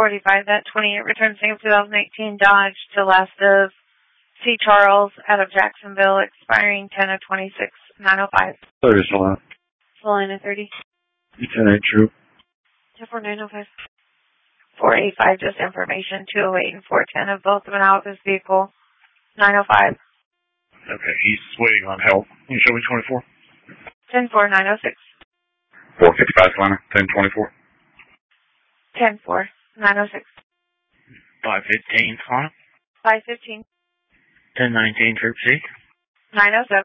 1045, that 28 return same 2018 Dodge to last of C. Charles out of Jacksonville, expiring 10/26/905. 30 Solana. Solana 30. 10-8 True. 104905. 485, just information. 208 and 410 have both been out of this vehicle. 905. Okay, he's waiting on help. Can you show me 24? 104906. 455 Solana. 1024. 104906. 515 Solana. 515. 1019 Troop C. 907.